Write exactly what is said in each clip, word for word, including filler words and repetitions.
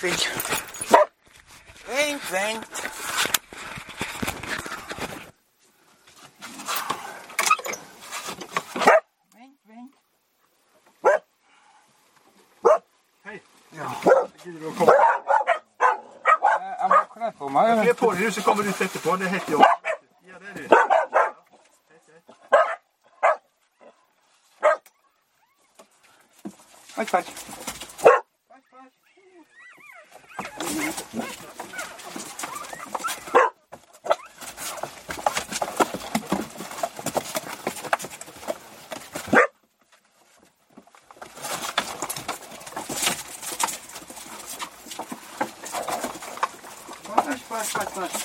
vänk, vänk. Vänk, vänk. Vänk, vänk. Hej. Ja. Gud, du kommer. Jag har kollat på mig. Jag fler på dig nu så kommer du sätta på. Det heter jag. Ja, det är det. Fast, fast. Fast, fast, fast.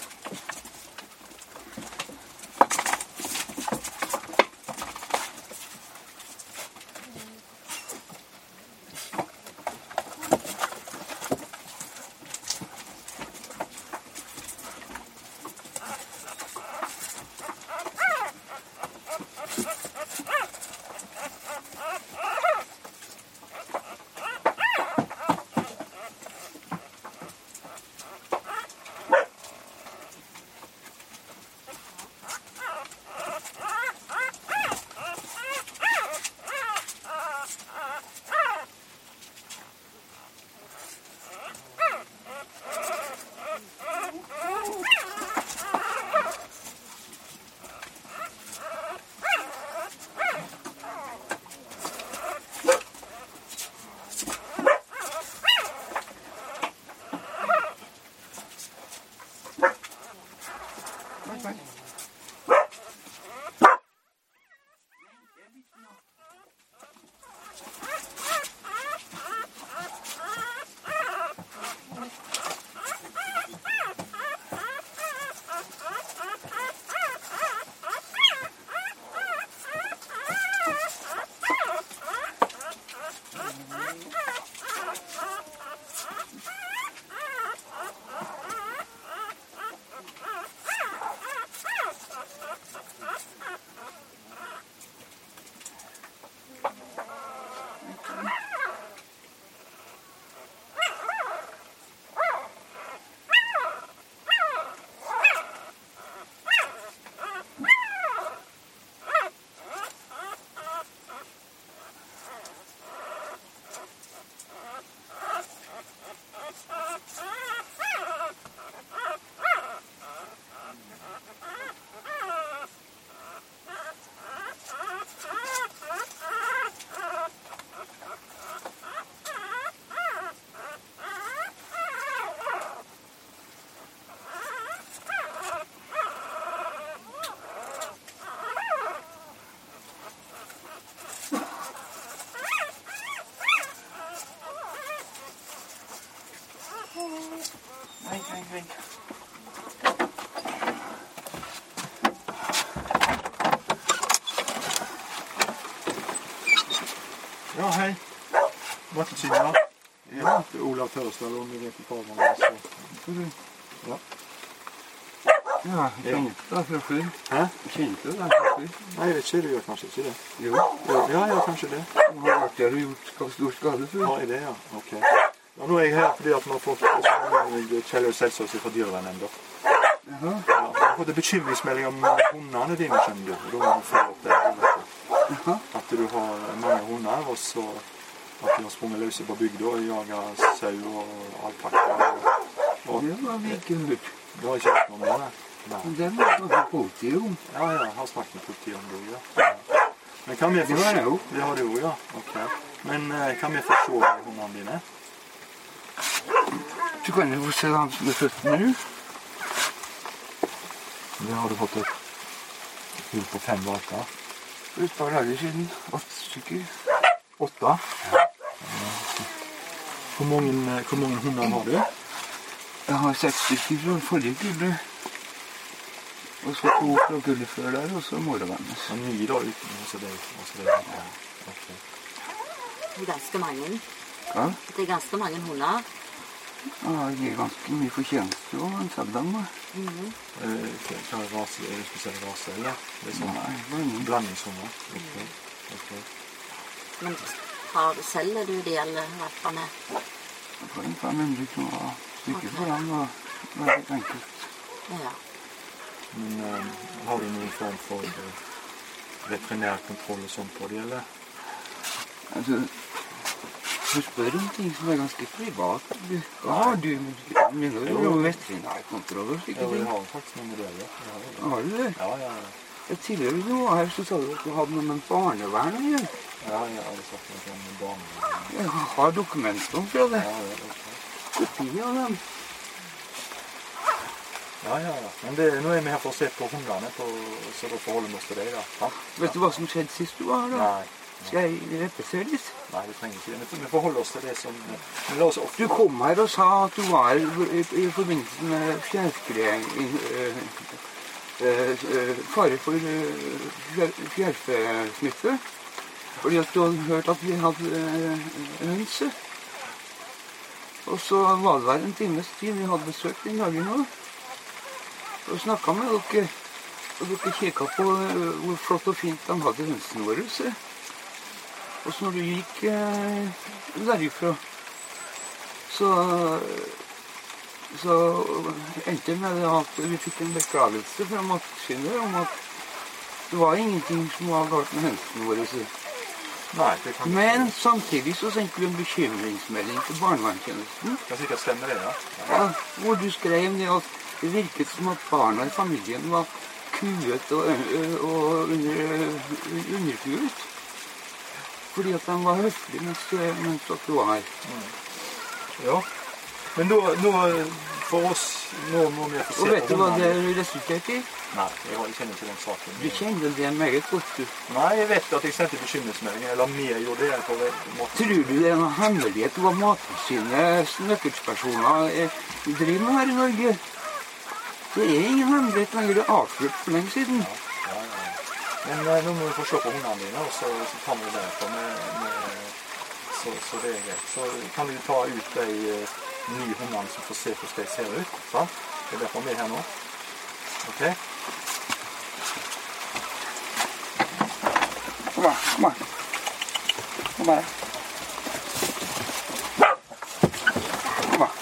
Vänk, vänk, vänk. Ja, hej. Vattensyna. Ja, det är Olav Törstad om ni vet inte vad man är. Ja. Ja, kjente for sju. Hæ? Kjente det for sju. Nei, jeg vet ikke, du gjør kanskje ikke det. Jo. Ja, ja, kanskje det. Du har vært der og gjort stor skade før. Ja, det, ja. Ok. Ja, nå er jeg her fordi at vi har fått Kjell Selsos fra Dyrevernemnda. Jaha. Ja, vi har fått en bekymringsmelding om hundene dine, skjønner du. Og da må vi få opp det. Jaha. At du har mange hunder, og så at de har sprunget løse på bygda og jaget sau og alpakka. Og Det var vi ikke hørt. du har ikke hørt noe om det? Nei. Men det var kanskje politiet om. Ja, ja, jeg har snakket med politiet om det, ja. Men kan vi få... Det var det jo. Det har du jo, ja. Ok. Men eh, kan vi få se hundene dine? Du kan jo få se han som er føttene nå. Det har du fått et hull på fem valker. Det er et par dager siden. Åtte stykker. Åtta? Ja. Hvor mange, hvor mange hunder har du? Jeg har seks stykker fra forrige gullet. Og så to fra gullet før der, og så morgenvannet. Ja, ni da uten, altså det, altså det, ja. Okay. Det er ganske mange. Ja, Det er ganske mange hunder. ja det gir ganske mye fortjeneste og en selgdam. Mhm. Eh, Hva er rase, er det spesielle rase, eller? Det er sånn Nei, blanding. blandingshunder. Ok, ok. Men har, selger du de eller valpene? Jeg får en fem hundre kroner stykket for dem, og veldig enkelt. Ja. Men eh, har du noen form for eh, veterinærkontroll og sånt på det, eller? Altså, du spør om ting som er ganske privat. Du, hva har du med men det er jo veterinærkontroll og slike Ja, vi ting. har faktisk noen modeller. Ja, ja. Har du det? Ja, ja, ja. Jeg tidligere du var her, så sa du at du hadde noe med barnevern å gjøre. Ja, jeg har sagt noe om barn. Jeg har dokumenter fra det. Ja, ja, ok. Kopi av dem. Ja, ja, ja. Men det, nå er vi her for å se på hundene, på, så da forholder vi oss til det, da. Ja. Vet du hva som skjedde sist du var her da? Nei. Skal jeg repetere litt? Nei, vi trenger ikke det. Vi- Vi forholder oss til det som... Men la oss ofte... Du kom her og sa at du var i, i forbindelse med fjærskreing, øh, øh, øh, fare for øh, fjærfesmitte. Fordi at du hadde hørt at vi hadde øh, hønse. Og så var det der en times tid, vi hadde besøkt den dagen også. Og snakket med dere, og dere kikket på øh, hvor flott og fint de hadde hønsene våre. Så. Og så når du gikk øh, derifra, så, så endte det med at vi fikk en beklagelse fra Mattilsynet om at det var ingenting som var galt med hønsene våre. Så. Nei, det kan... Men samtidig så sendte vi en bekymringsmelding til barnevernstjenesten. Det kan sikkert stemme det, ja. Ja, hvor du skrev ned at det virket som at barna i familien var kuet og, og under, underkuet. Fordi at de var høflige mens, mens dere var her. Mm. Ja, men nå, nå for oss, nå må vi få se på... Og vet du hva det resulterte i? Nei, jeg kjenner ikke den saken. Du kjenner det meget godt, du. Nei, jeg vet at jeg sendte bekymringsmelding, eller vi gjorde det på måten. Tror du det er noe hemmelighet hva Mattilsynets nøkkelpersoner driver med her i Norge? Det er ingen hemmelighet lenger, det er avslørt for lenge siden. Ja, ja, ja. Men uh, nå må vi få se på hundene dine, og så, så tar vi det derfra med, med, så, så det er greit. Så kan du ta ut de uh, nye hundene som får se hvordan de ser ut, sant? Det er derfor vi er her nå. Ok? Kom her, kom her. Kom her. Kom her.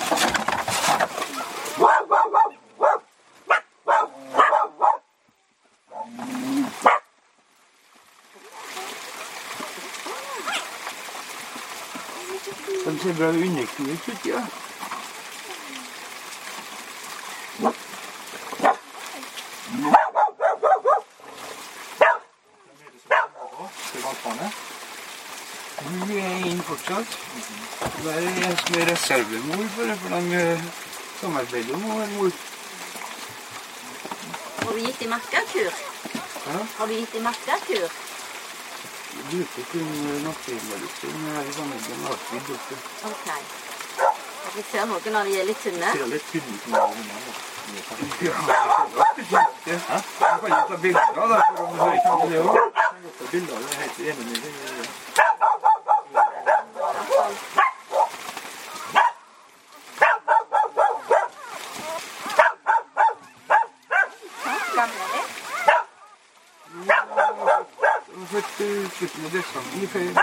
De ser bra underkuet ut, ja. Du er inn fortsatt. Det er en som er reservemor for det, for de samarbeider om å være mor. Har du gitt i markakur? Ja? Har du gitt i markakur? Vi bruker kun naturmedisin her i familien med alltid borte. Ok. Vi ser noe når de er litt tynne. Det ser litt tynn ut med hundene. Ja, det er ikke. Jeg kan jo ta bilder av det, for å høre ikke det også. Jeg har tatt bilder, jeg er helt enig med det. Født i slutten av desember i ferie.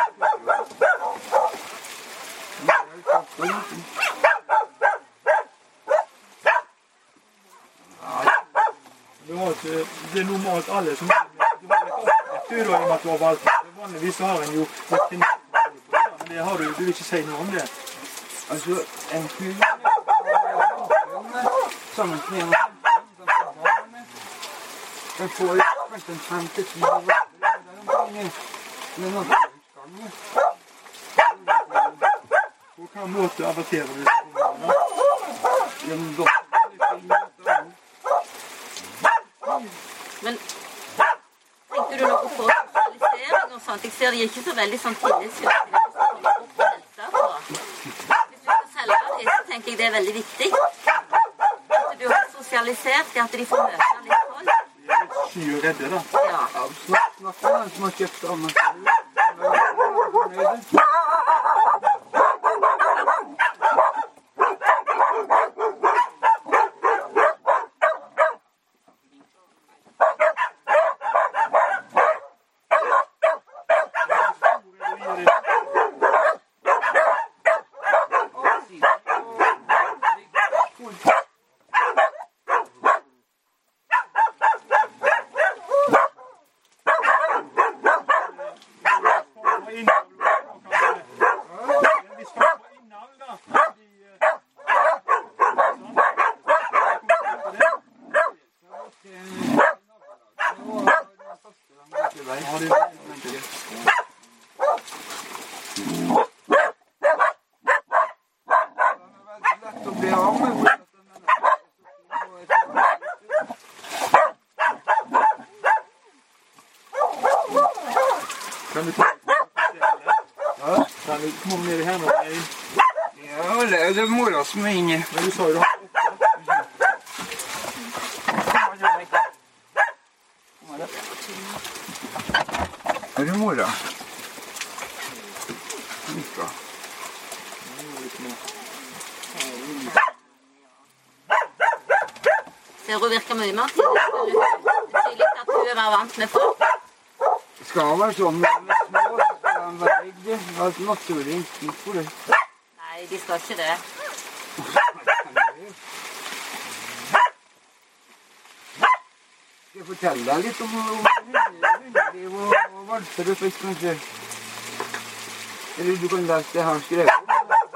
Det er normalt alle som du har litt opprettur i og med at du har valgt det. Vanligvis har en jo men det har du, du vil ikke si noe om det. Altså, en hund sammen med en den får kanskje en fem til ti år. Men nå På hvilken måte averterer du hundene? gjennom doktor. Men tenkte du noe på sosialisering og sånt? Jeg ser de er ikke så veldig sånn tillitsfulle hvis de kommer opp på helsa på. Hvis du skal selge dem, så tenker jeg det er veldig viktig. At du har sosialisert det, at de får møte litt folk. De er litt sky og redde, da. Ja. Ja, snakk, snakk med den som har kjøpt Anna. vei. Ja, det er det. Lett å bli av med. Kan du ta ja? Kan du komme ned her nå? Ja, det er det mora som er inne. Men du sa jo du har Er det mora? Mika. Ser hun virker mye mer til. Det er tydelig at hun er mer vant med folk. Det skal være sånn med små, så skal de være redde. Det er et naturlig instinkt for det. Nei, de skal ikke det. Skal jeg fortelle deg litt om hundeliv og valser og slikt, kanskje? Eller du kan lese det her skrevet om.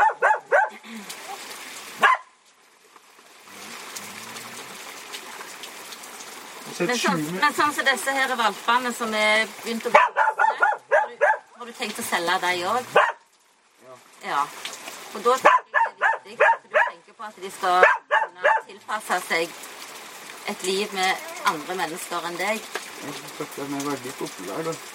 Men sånn, men sånn som disse her valpene som er begynt å bli voksne, har du, har du tenkt å selge deg også? Ja. Ja. Og da tenker jeg det er viktig at du tenker på at de skal kunne tilpasse seg et liv med andre mennesker enn deg. Jeg synes at de er veldig populære, da.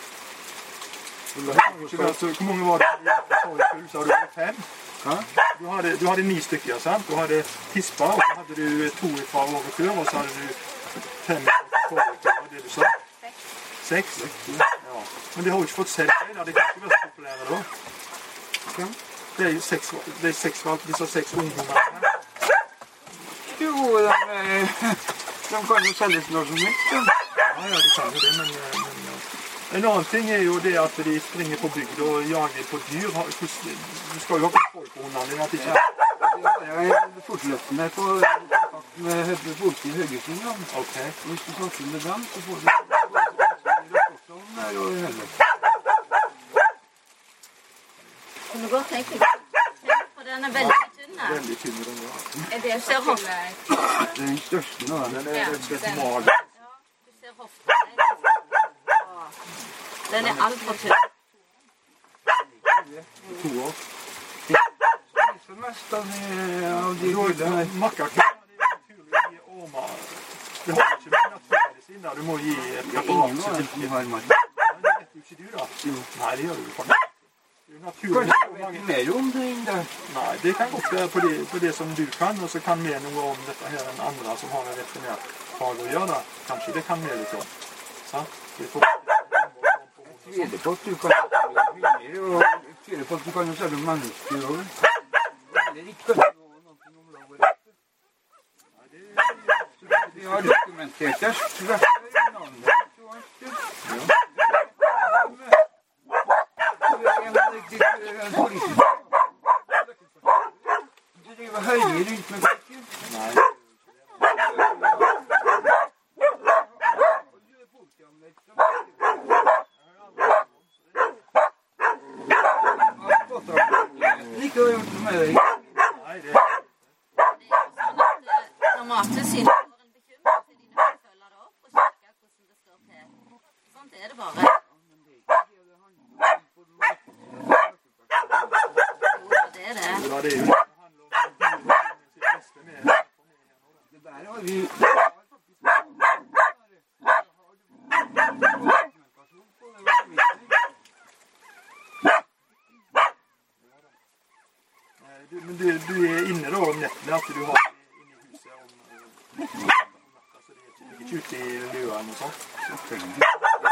Hvor mange var det i forrige kull? Så har du fem? Hæ? Du hadde, du hadde ni stykker, sant? Du hadde tispa, og så hadde du to fra året før, og så hadde du fem fra forrige kull, var det du sa? Seks. Seks? Ja. Men de har jo ikke fått selv det, da. De kan ikke være så populære da. Okay. Det er jo seks, det er seks valg, disse seks ungdommene. Jo, de, de kan jo selges når som helst, ja. Ja, ja, de kan jo det, men, men en annen ting er jo det at de springer på bygd og jager på dyr. Du skal jo ha kontroll på hundene dine, at de ikke... Jeg er fortløpende på kontakt med politi i Haugesund, ja. Ok. Hvis du snakker med dem, så får du rapporter om det her og heller. Kan du godt tenke deg, for den er veldig tynn. Veldig tynn, den, ja. Er det ser hofte? Det er den største nå. Den er rett og slett mager. Ja, du ser hofte. Den er alt for tynn. To år. Det er mest av de gule her. Makkakull, det er naturlig å gi ormer. Du har ikke noen naturmedisin der, du må gi et preparat. Ingen av dem som har mark. Nei, det vet jo ikke du da. Nei, det gjør du faktisk. Det er naturlig. Kanskje du vet mer om det inn der? Nei, det kan godt være på det, på det som du kan, og så kan vi noe om dette her enn andre som har en veterinærfag å gjøre da. Kanskje det kan vi litt om. Sant? Det får... Jeg tviler på at du kan selge hunder, og jeg tviler på at du kan selge mennesker også. Eller ikke noe om laget. Vi har dokumentert det. Sverre navnet og alt det. En politi. Du driver høyere rundt med verken. Nei. Ikke har gjort noe med deg. Nei, det er... Når Mattilsynet får en bekymring, så er de nødt til å følge det opp og sjekke hvordan det står til. Sånt er det bare. Jo, det er det. Ja, det er jo det. Det handler om sitt beste med. Det der har vi... Du, men du, du er inne da om nettene, at du har det inne i huset om, om, om natta, så det er ikke, ikke ute i løa eller noe sånt. Selvfølgelig.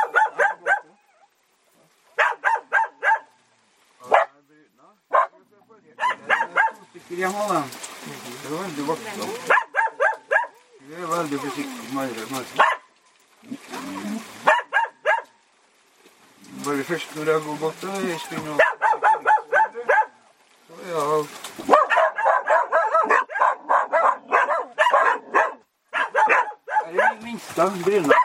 Det er hjemme da. Det er veldig voksen. Vi er veldig forsiktige med andre. Bare først når jeg går godt, jeg springer opp. Så ja... Det er min minste brille.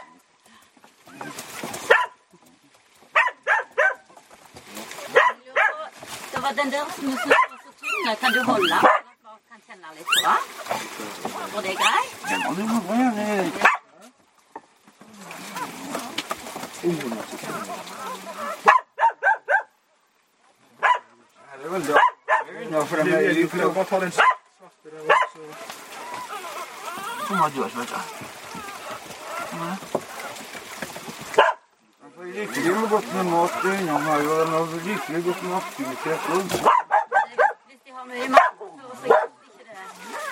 Det var den der som du synes var så tynn. Kan du holde den? Jeg kan kjenne litt på den. Var det greit? Det må du må gjerne gjøre. ungene som kommer. Det er vel da. Ja, for de er Du litt kan bare ta den svarte der også. Som har dørt, vet du. Det er rikelig godt med mat i øynene her, og de har rikelig godt med aktivitet også. Hvis de har mye mat, så hjelper ikke det.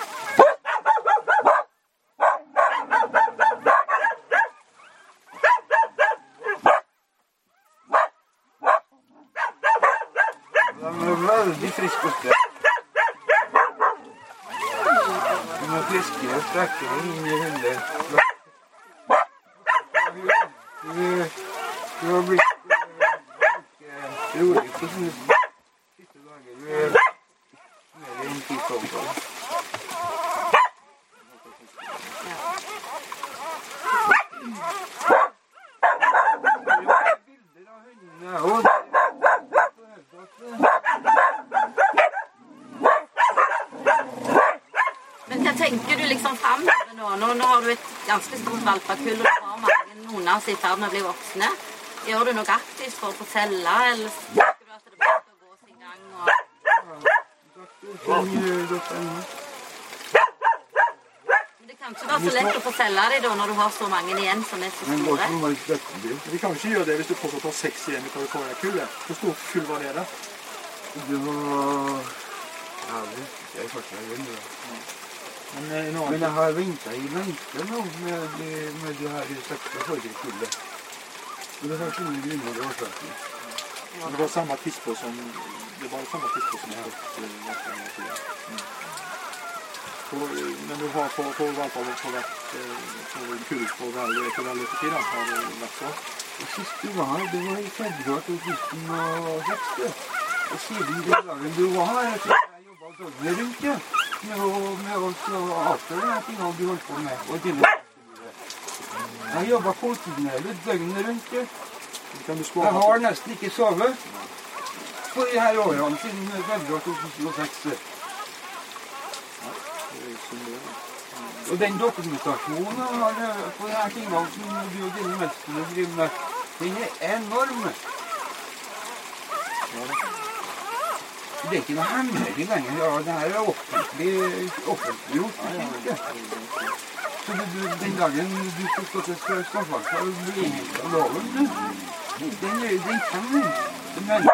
De er veldig friske og sterke. De er friske og sterkere inn i hullet. Du har blitt ganske rolig på sånne siste dager. Du er mer enn ti tolv. Bilder av hundene og Men hva tenker du liksom fremover nå? nå? Nå har du et ganske stort valpakull, og du har mange noen som er i ferd med å bli voksne. Gjør du noe aktivt for å få selge, eller tenker du at det bare skal gå sin gang? Og... Men det kan ikke være så lett å få selge det da, når du har så mange igjen som er så store. Vi kan jo ikke gjøre det hvis du fortsatt har seks igjen ut av det forrige kullet. Hvor stort kull var det da? Det var... Ja, det er faktisk jeg vil det. Men, eh, nå, Men jeg har ventet i lenge nå med de, med de her sekste forrige kullet. Og det har sånne grunner og årsaker. det var samme tidspunkt som det var samme tidspunkt som jeg har hatt vært en tid. Men du har på på hvert fall på vært på kurs på veldig på veldig tid da, har det vært så. Det siste var, det var i februar to tusen og seks. Og siden den dagen du var her, så har jeg jobbet døgnet rundt, ja. Med å, med å avsløre de tingene du holdt på med. Og dine jeg har jobbet kontinuerlig døgnet rundt, ja. Jeg har nesten ikke sovet på de her årene siden februar to tusen og seks. Og den dokumentasjonen har, på de her tingene som du og dine mesterne driver med, den er enorm. Det er ikke noe hemmelig lenger. Ja, det her er offentlig, offentlig gjort. Så det, du, den dagen du skal stå til straffansvar og bli inngitt av loven, den, den kommer. Den er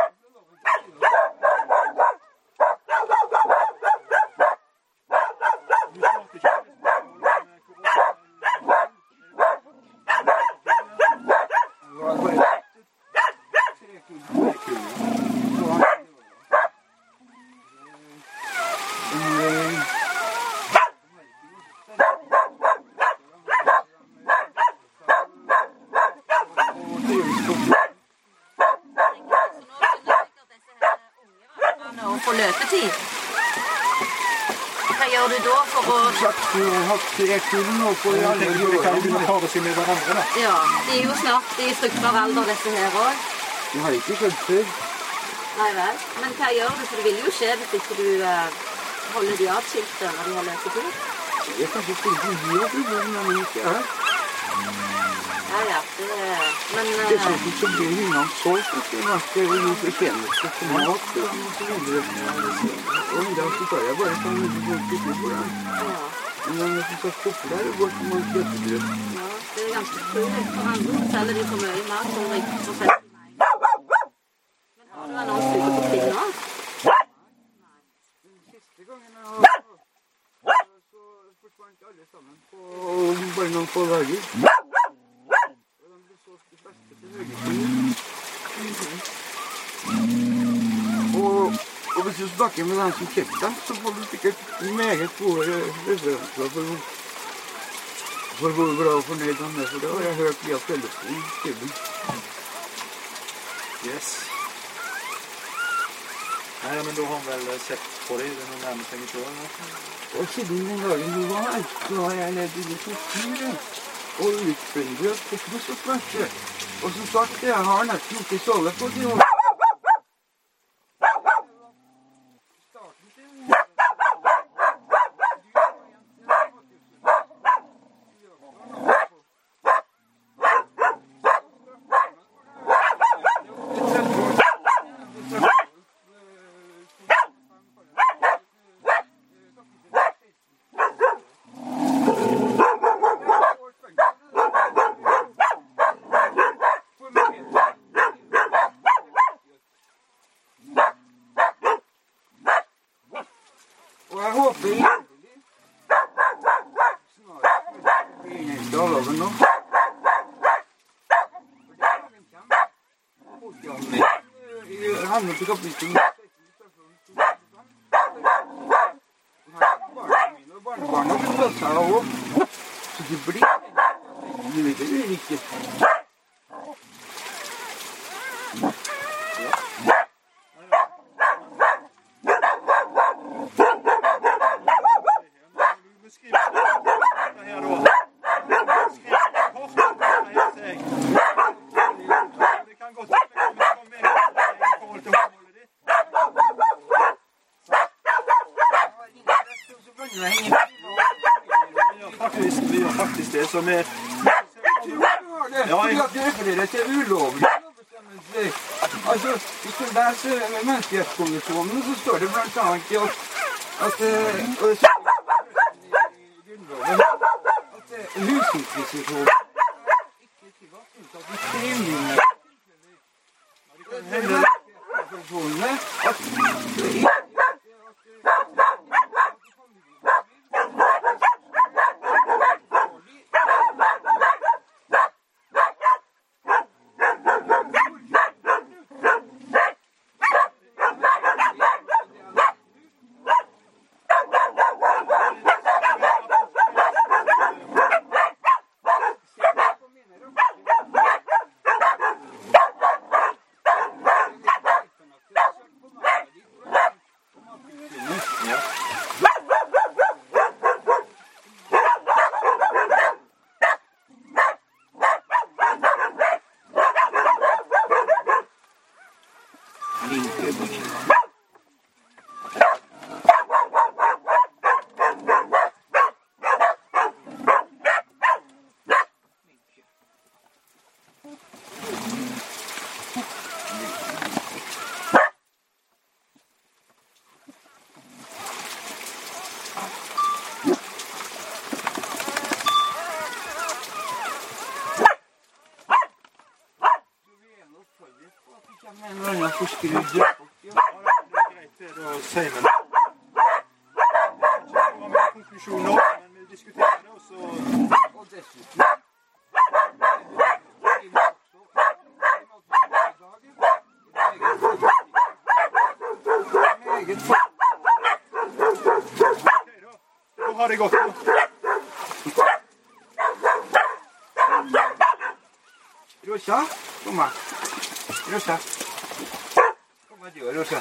tre kull nå på de andre årene. Vi kan begynne å ta det med hverandre da. Ja, de er jo snart i fruktbar alder dette her også. De har ikke skjønt før. Nei vel, men hva gjør du? For det vil jo skje hvis ikke du uh, holder de atskilte når de har løpetid. Det er kanskje ikke de har problemer når de ikke er. Ja, ja, det er... Men... Uh, det er sånn så blir hundene så støtte at det er jo fortjeneste til mat og så videre. Og da så tar jeg bare sånn mye kutter på det. Ja. Men jeg synes at kopper der er godt som man kjøper brød. Ja, det er ganske trolig. For andre selger de for mye mat som ikke får selge til meg. Men har du en annen suge på kring nå? Nei. Den siste gangen jeg har så forsvant alle sammen på bare noen få dager. Og de ble så de beste til høyreting. Og Og hvis du snakker med den som kjøpte dem, så får du sikkert meget gode referanser for, for hvor bra og fornøyd han er. For det har jeg hørt via Fellesting i Skibben. Yes. Nei, men da har han vel sett på det, det er noe nærmest lenge selv. Og siden den dagen du var her, så har jeg ledd i det tortur og utfyllbrød på pluss og smerte. Og som sagt, jeg har nesten ikke sovet på de år. håper inderlig snart blir eneste av loven nå. For det er en kjempe bortgang med i henhold til kapittel barnebarna slår seg opp, så det blir det vet jeg ikke. Som er ja, fordi at det refererer til ulovlig bestemmelser. Altså, hvis du leser menneskerettskonvensjonen, så står det blant annet at, at, og det står i grunnloven, at husinkvisisjonen ikke tillatt unntatt i skrivninger. Det er menneskerettskonvensjonene at forskrudd. Ja, det er greit det å si, men jeg vet ikke om det er konklusjon nå, men vi diskuterer det, og så... Og dessuten... Da har det gått. Rosa, kom her. Rosa. Rosa.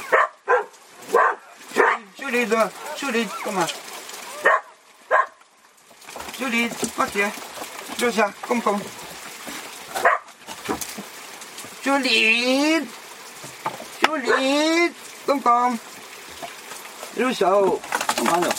Solid, solid, kom her. Solid, Mathieu. Rosa, kom, kom. Solid. Solid, kom, kom. Rosa, kom her nå.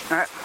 Nei.